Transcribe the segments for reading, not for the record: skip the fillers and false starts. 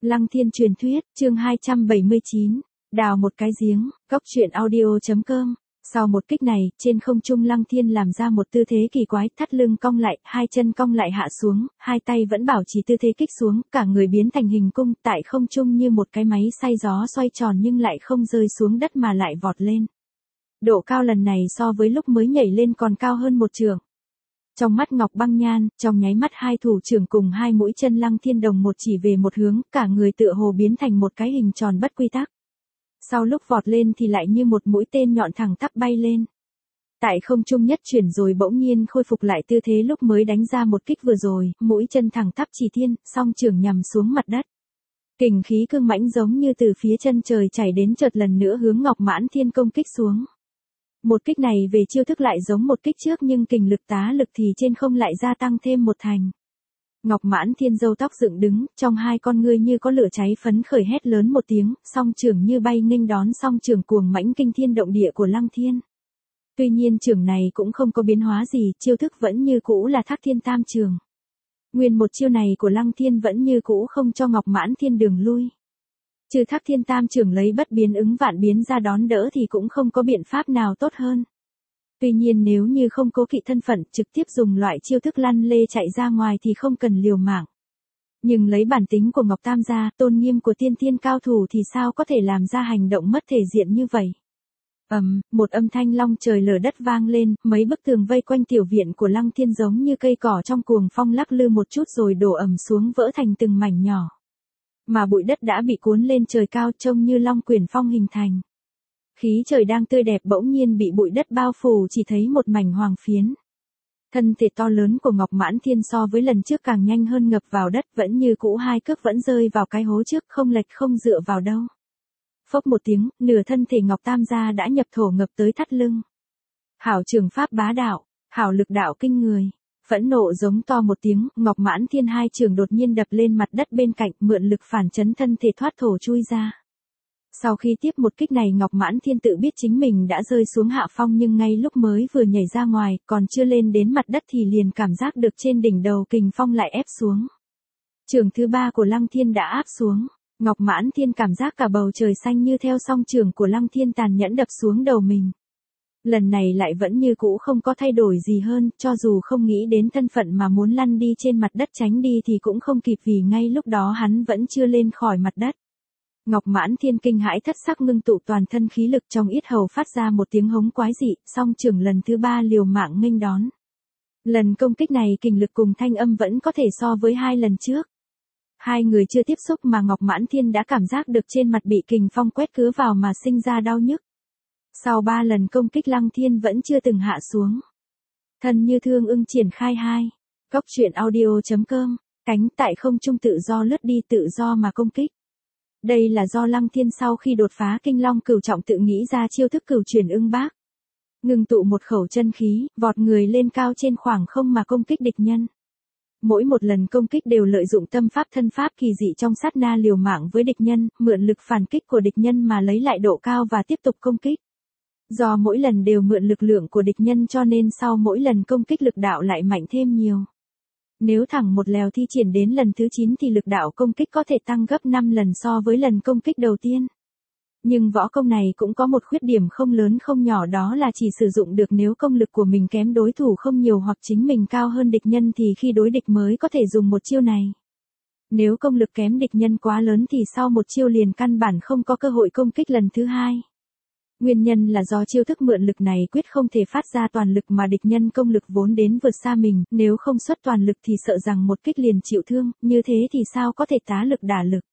Lăng Thiên truyền thuyết, chương 279, đào một cái giếng, góc truyện audio.com. Sau một kích này, trên không trung Lăng Thiên làm ra một tư thế kỳ quái, thắt lưng cong lại, hai chân cong lại hạ xuống, hai tay vẫn bảo trì tư thế kích xuống, cả người biến thành hình cung, tại không trung như một cái máy xay gió xoay tròn nhưng lại không rơi xuống đất mà lại vọt lên. Độ cao lần này so với lúc mới nhảy lên còn cao hơn một trượng. Trong mắt Ngọc Băng Nhan, trong nháy mắt hai thủ trưởng cùng hai mũi chân Lăng Thiên đồng một chỉ về một hướng, cả người tựa hồ biến thành một cái hình tròn bất quy tắc. Sau lúc vọt lên thì lại như một mũi tên nhọn thẳng tắp bay lên. Tại không trung nhất chuyển rồi bỗng nhiên khôi phục lại tư thế lúc mới đánh ra một kích vừa rồi, mũi chân thẳng tắp chỉ thiên, song trưởng nhằm xuống mặt đất. Kình khí cương mãnh giống như từ phía chân trời chảy đến chợt lần nữa hướng Ngọc Mãn Thiên công kích xuống. Một kích này về chiêu thức lại giống một kích trước nhưng kình lực tá lực thì trên không lại gia tăng thêm một thành. Ngọc Mãn Thiên râu tóc dựng đứng, trong hai con ngươi như có lửa cháy phấn khởi hét lớn một tiếng, song trưởng như bay nghênh đón song trưởng cuồng mãnh kinh thiên động địa của Lăng Thiên. Tuy nhiên trưởng này cũng không có biến hóa gì, chiêu thức vẫn như cũ là Thác Thiên Tam Trường. Nguyên một chiêu này của Lăng Thiên vẫn như cũ không cho Ngọc Mãn Thiên đường lui. Trừ Thác Thiên Tam Trường lấy bất biến ứng vạn biến ra đón đỡ thì cũng không có biện pháp nào tốt hơn. Tuy nhiên nếu như không cố kỵ thân phận trực tiếp dùng loại chiêu thức lăn lê chạy ra ngoài thì không cần liều mạng. Nhưng lấy bản tính của Ngọc Tam gia, tôn nghiêm của tiên thiên cao thủ thì sao có thể làm ra hành động mất thể diện như vậy. Một âm thanh long trời lở đất vang lên, mấy bức tường vây quanh tiểu viện của Lăng Thiên giống như cây cỏ trong cuồng phong lắc lư một chút rồi đổ ầm xuống vỡ thành từng mảnh nhỏ. Mà bụi đất đã bị cuốn lên trời cao trông như long quyển phong hình thành. Khí trời đang tươi đẹp bỗng nhiên bị bụi đất bao phủ chỉ thấy một mảnh hoàng phiến. Thân thể to lớn của Ngọc Mãn Thiên so với lần trước càng nhanh hơn ngập vào đất vẫn như cũ hai cước vẫn rơi vào cái hố trước không lệch không dựa vào đâu. Phốc một tiếng, nửa thân thể Ngọc Tam gia đã nhập thổ ngập tới thắt lưng. Hảo trường pháp bá đạo, hảo lực đạo kinh người. Phẫn nộ giống to một tiếng, Ngọc Mãn Thiên hai trường đột nhiên đập lên mặt đất bên cạnh mượn lực phản chấn thân thể thoát thổ chui ra. Sau khi tiếp một kích này Ngọc Mãn Thiên tự biết chính mình đã rơi xuống hạ phong nhưng ngay lúc mới vừa nhảy ra ngoài, còn chưa lên đến mặt đất thì liền cảm giác được trên đỉnh đầu kình phong lại ép xuống. Trường thứ ba của Lăng Thiên đã áp xuống, Ngọc Mãn Thiên cảm giác cả bầu trời xanh như theo song trường của Lăng Thiên tàn nhẫn đập xuống đầu mình. Lần này lại vẫn như cũ không có thay đổi gì hơn, cho dù không nghĩ đến thân phận mà muốn lăn đi trên mặt đất tránh đi thì cũng không kịp vì ngay lúc đó hắn vẫn chưa lên khỏi mặt đất. Ngọc Mãn Thiên kinh hãi thất sắc ngưng tụ toàn thân khí lực trong yết hầu phát ra một tiếng hống quái dị, song trưởng lần thứ ba liều mạng nghênh đón. Lần công kích này kình lực cùng thanh âm vẫn có thể so với hai lần trước. Hai người chưa tiếp xúc mà Ngọc Mãn Thiên đã cảm giác được trên mặt bị kình phong quét cứa vào mà sinh ra đau nhức. Sau 3 lần công kích Lăng Thiên vẫn chưa từng hạ xuống. Thân như thương ưng triển khai hai. Góc truyện audio.com, cánh tại không trung tự do lướt đi tự do mà công kích. Đây là do Lăng Thiên sau khi đột phá kinh long cửu trọng tự nghĩ ra chiêu thức cửu chuyển ưng bác. Ngừng tụ một khẩu chân khí, vọt người lên cao trên khoảng không mà công kích địch nhân. Mỗi một lần công kích đều lợi dụng tâm pháp thân pháp kỳ dị trong sát na liều mạng với địch nhân, mượn lực phản kích của địch nhân mà lấy lại độ cao và tiếp tục công kích. Do mỗi lần đều mượn lực lượng của địch nhân cho nên sau mỗi lần công kích lực đạo lại mạnh thêm nhiều. Nếu thẳng một lèo thi triển đến lần thứ 9 thì lực đạo công kích có thể tăng gấp 5 lần so với lần công kích đầu tiên. Nhưng võ công này cũng có một khuyết điểm không lớn không nhỏ đó là chỉ sử dụng được nếu công lực của mình kém đối thủ không nhiều hoặc chính mình cao hơn địch nhân thì khi đối địch mới có thể dùng một chiêu này. Nếu công lực kém địch nhân quá lớn thì sau một chiêu liền căn bản không có cơ hội công kích lần thứ hai. Nguyên nhân là do chiêu thức mượn lực này quyết không thể phát ra toàn lực mà địch nhân công lực vốn đến vượt xa mình, nếu không xuất toàn lực thì sợ rằng một kích liền chịu thương, như thế thì sao có thể tá lực đả lực.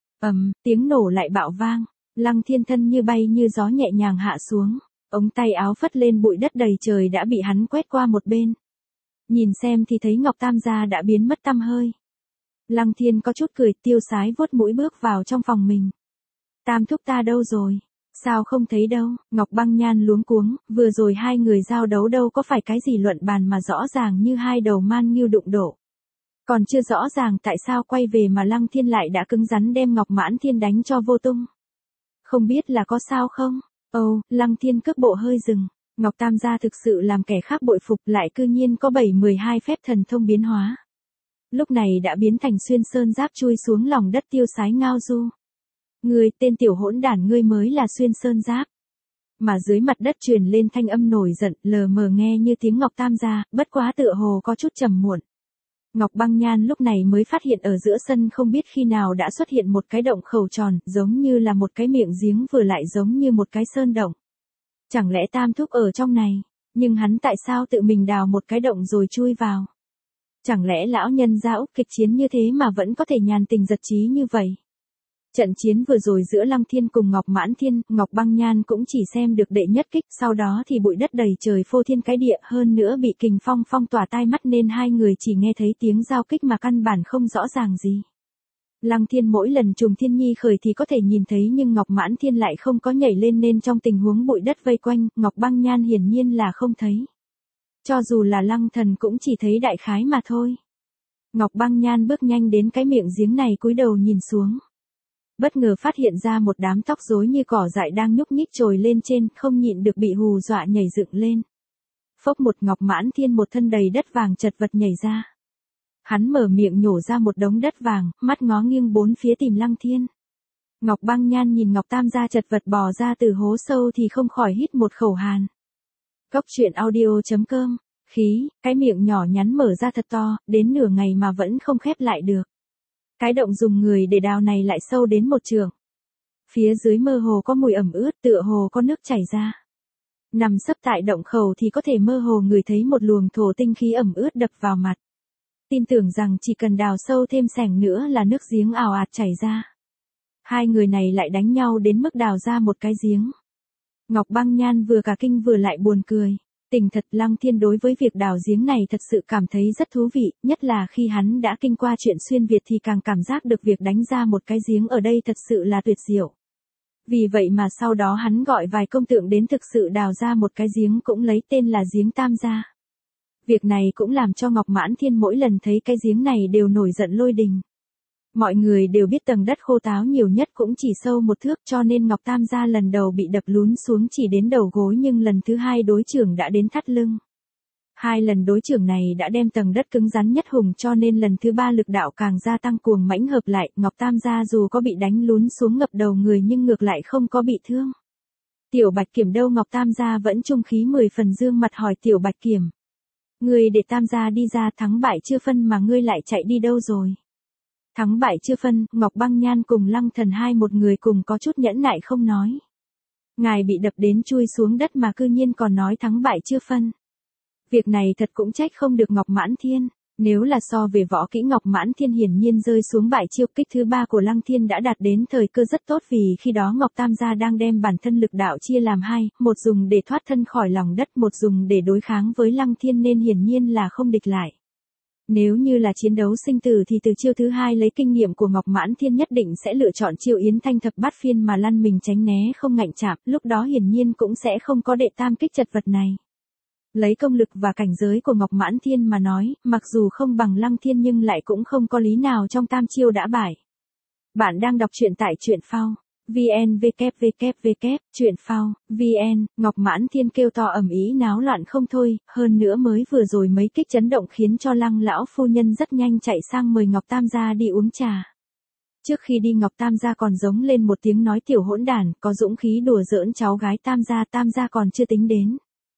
Tiếng nổ lại bạo vang, Lăng Thiên thân như bay như gió nhẹ nhàng hạ xuống, ống tay áo phất lên bụi đất đầy trời đã bị hắn quét qua một bên. Nhìn xem thì thấy Ngọc Tam gia đã biến mất tăm hơi. Lăng Thiên có chút cười tiêu sái vuốt mũi bước vào trong phòng mình. Tam thúc ta đâu rồi? Sao không thấy đâu, Ngọc Băng Nhan luống cuống, vừa rồi hai người giao đấu đâu có phải cái gì luận bàn mà rõ ràng như hai đầu man ngưu đụng độ. Còn chưa rõ ràng tại sao quay về mà Lăng Thiên lại đã cứng rắn đem Ngọc Mãn Thiên đánh cho vô tung. Không biết là có sao không? Lăng Thiên cước bộ hơi dừng, Ngọc Tam gia thực sự làm kẻ khác bội phục lại cư nhiên có 7-12 phép thần thông biến hóa. lúc này đã biến thành xuyên sơn giáp chui xuống lòng đất tiêu sái ngao du. Ngươi tên tiểu hỗn đản, ngươi mới là xuyên sơn giáp. Mà dưới mặt đất truyền lên thanh âm nổi giận, lờ mờ nghe như tiếng Ngọc Tam gia, bất quá tựa hồ có chút trầm muộn. Ngọc Băng Nhan lúc này mới phát hiện ở giữa sân không biết khi nào đã xuất hiện một cái động khẩu tròn, giống như là một cái miệng giếng vừa lại giống như một cái sơn động. Chẳng lẽ Tam thúc ở trong này, nhưng hắn tại sao tự mình đào một cái động rồi chui vào? Chẳng lẽ lão nhân gia Úc kịch chiến như thế mà vẫn có thể nhàn tình giật trí như vậy? Trận chiến vừa rồi giữa Lăng Thiên cùng Ngọc Mãn Thiên, Ngọc Băng Nhan cũng chỉ xem được đệ nhất kích, sau đó thì bụi đất đầy trời phô thiên cái địa, hơn nữa bị kình phong phong tỏa tai mắt nên hai người chỉ nghe thấy tiếng giao kích mà căn bản không rõ ràng gì. Lăng Thiên mỗi lần trùng thiên nhi khởi thì có thể nhìn thấy nhưng Ngọc Mãn Thiên lại không có nhảy lên nên trong tình huống bụi đất vây quanh, Ngọc Băng Nhan hiển nhiên là không thấy. Cho dù là Lăng Thần cũng chỉ thấy đại khái mà thôi. Ngọc Băng Nhan bước nhanh đến cái miệng giếng này cúi đầu nhìn xuống. Bất ngờ phát hiện ra một đám tóc rối như cỏ dại đang nhúc nhích trồi lên trên, không nhịn được bị hù dọa nhảy dựng lên. Phốc một, Ngọc Mãn Thiên một thân đầy đất vàng chật vật nhảy ra. Hắn mở miệng nhổ ra một đống đất vàng, mắt ngó nghiêng bốn phía tìm Lăng Thiên. Ngọc Băng Nhan nhìn Ngọc Tam gia chật vật bò ra từ hố sâu thì không khỏi hít một khẩu hàn. Cốc truyện audio.com, khí, cái miệng nhỏ nhắn mở ra thật to, đến nửa ngày mà vẫn không khép lại được. Cái động dùng người để đào này lại sâu đến một trượng. Phía dưới mơ hồ có mùi ẩm ướt, tựa hồ có nước chảy ra. Nằm sấp tại động khẩu thì có thể mơ hồ ngửi thấy một luồng thổ tinh khí ẩm ướt đập vào mặt. Tin tưởng rằng chỉ cần đào sâu thêm xẻng nữa là nước giếng ào ạt chảy ra. Hai người này lại đánh nhau đến mức đào ra một cái giếng. Ngọc Băng Nhan vừa cả kinh vừa lại buồn cười. Tình thật, Lăng Thiên đối với việc đào giếng này thật sự cảm thấy rất thú vị, nhất là khi hắn đã kinh qua chuyện xuyên Việt thì càng cảm giác được việc đánh ra một cái giếng ở đây thật sự là tuyệt diệu. Vì vậy mà sau đó hắn gọi vài công tượng đến thực sự đào ra một cái giếng cũng lấy tên là giếng Tam gia. Việc này cũng làm cho Ngọc Mãn Thiên mỗi lần thấy cái giếng này đều nổi giận lôi đình. Mọi người đều biết tầng đất khô táo nhiều nhất cũng chỉ sâu một thước cho nên Ngọc Tam gia lần đầu bị đập lún xuống chỉ đến đầu gối nhưng lần thứ hai đối trưởng đã đến thắt lưng. Hai lần đối trưởng này đã đem tầng đất cứng rắn nhất hùng cho nên lần thứ ba lực đạo càng gia tăng cuồng mãnh hợp lại. Ngọc Tam gia dù có bị đánh lún xuống ngập đầu người nhưng ngược lại không có bị thương. Tiểu Bạch Kiểm đâu? Ngọc Tam gia vẫn trung khí 10 phần dương mặt hỏi Tiểu Bạch Kiểm. Ngươi để Tam gia đi ra, thắng bại chưa phân mà ngươi lại chạy đi đâu rồi? Thắng bại chưa phân, Ngọc Băng Nhan cùng Lăng Thần hai một người cùng có chút nhẫn nại không nói. Ngài bị đập đến chui xuống đất mà cư nhiên còn nói thắng bại chưa phân. Việc này thật cũng trách không được Ngọc Mãn Thiên. Nếu là so về võ kỹ Ngọc Mãn Thiên hiển nhiên rơi xuống bại chiêu kích thứ ba của Lăng Thiên đã đạt đến thời cơ rất tốt vì khi đó Ngọc Tam gia đang đem bản thân lực đạo chia làm hai, một dùng để thoát thân khỏi lòng đất, một dùng để đối kháng với Lăng Thiên nên hiển nhiên là không địch lại. Nếu như là chiến đấu sinh tử thì từ chiêu thứ hai lấy kinh nghiệm của Ngọc Mãn Thiên nhất định sẽ lựa chọn chiêu Yến Thanh Thập Bát Phiên mà lăn mình tránh né không ngạnh chạm, lúc đó hiển nhiên cũng sẽ không có đệ tam kích chật vật này. Lấy công lực và cảnh giới của Ngọc Mãn Thiên mà nói, mặc dù không bằng Lăng Thiên nhưng lại cũng không có lý nào trong tam chiêu đã bại. Bạn đang đọc truyện tại truyện phao. VN www truyện phao VN. Ngọc Mãn Thiên kêu to ầm ĩ náo loạn không thôi, hơn nữa mới vừa rồi mấy kích chấn động khiến cho Lăng lão phu nhân rất nhanh chạy sang mời Ngọc Tam gia đi uống trà. Trước khi đi Ngọc Tam gia còn giống lên một tiếng nói tiểu hỗn đản, có dũng khí đùa giỡn cháu gái Tam gia còn chưa tính đến.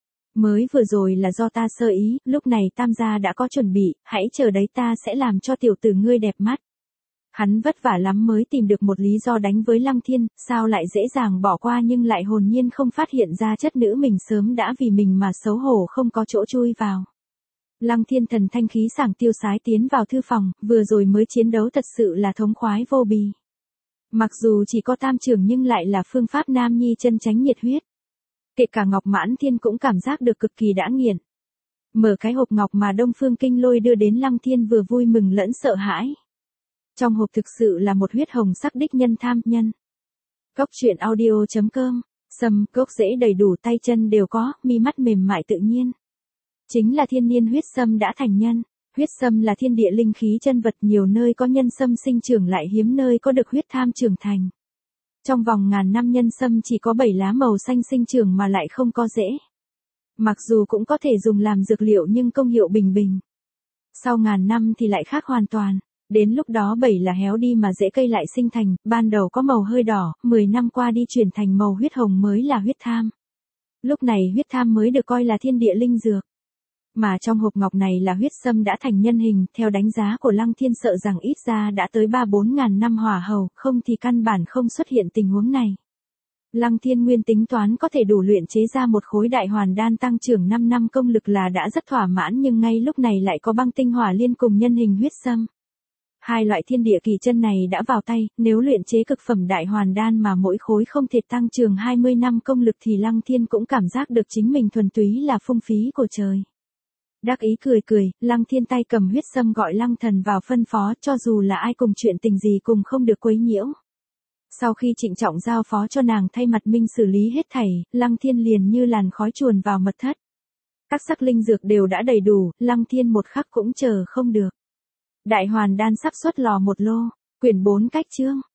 Mới vừa rồi là do ta sơ ý, lúc này Tam gia đã có chuẩn bị, hãy chờ đấy ta sẽ làm cho tiểu tử ngươi đẹp mắt. Hắn vất vả lắm mới tìm được một lý do đánh với Lăng Thiên, sao lại dễ dàng bỏ qua nhưng lại hồn nhiên không phát hiện ra chất nữ mình sớm đã vì mình mà xấu hổ không có chỗ chui vào. Lăng Thiên thần thanh khí sảng tiêu sái tiến vào thư phòng, vừa rồi mới chiến đấu thật sự là thống khoái vô bì. Mặc dù chỉ có tam trưởng nhưng lại là phương pháp nam nhi chân chánh nhiệt huyết. Kể cả Ngọc Mãn Thiên cũng cảm giác được cực kỳ đã nghiền. Mở cái hộp ngọc mà Đông Phương Kinh Lôi đưa đến Lăng Thiên vừa vui mừng lẫn sợ hãi. Trong hộp thực sự là một huyết hồng sắc đích nhân tham nhân. Cốc truyện audio.com, sâm, gốc rễ đầy đủ tay chân đều có, mi mắt mềm mại tự nhiên. Chính là thiên niên huyết sâm đã thành nhân. Huyết sâm là thiên địa linh khí chân vật, nhiều nơi có nhân sâm sinh trưởng lại hiếm nơi có được huyết tham trưởng thành. Trong vòng ngàn năm nhân sâm chỉ có 7 lá màu xanh sinh trưởng mà lại không có rễ. Mặc dù cũng có thể dùng làm dược liệu nhưng công hiệu bình bình. Sau ngàn năm thì lại khác hoàn toàn. Đến lúc đó bẩy là héo đi mà rễ cây lại sinh thành, ban đầu có màu hơi đỏ, 10 năm qua đi chuyển thành màu huyết hồng mới là huyết tham. Lúc này huyết tham mới được coi là thiên địa linh dược. Mà trong hộp ngọc này là huyết sâm đã thành nhân hình, theo đánh giá của Lăng Thiên sợ rằng ít ra đã tới 3-4 ngàn năm hỏa hầu, không thì căn bản không xuất hiện tình huống này. Lăng Thiên Nguyên tính toán có thể đủ luyện chế ra một khối đại hoàn đan tăng trưởng 5 năm công lực là đã rất thỏa mãn, nhưng ngay lúc này lại có băng tinh hỏa liên cùng nhân hình huyết sâm. Hai loại thiên địa kỳ chân này đã vào tay, nếu luyện chế cực phẩm đại hoàn đan mà mỗi khối không thể tăng trưởng 20 năm công lực thì Lăng Thiên cũng cảm giác được chính mình thuần túy là phung phí của trời. Đắc ý cười cười, Lăng Thiên tay cầm huyết sâm gọi Lăng Thần vào phân phó, cho dù là ai cùng chuyện tình gì cùng không được quấy nhiễu. Sau khi trịnh trọng giao phó cho nàng thay mặt minh xử lý hết thảy, Lăng Thiên liền như làn khói chuồn vào mật thất. Các sắc linh dược đều đã đầy đủ, Lăng Thiên một khắc cũng chờ không được. Đại hoàn đan sắp xuất lò một lô, quyển 4 cách chương.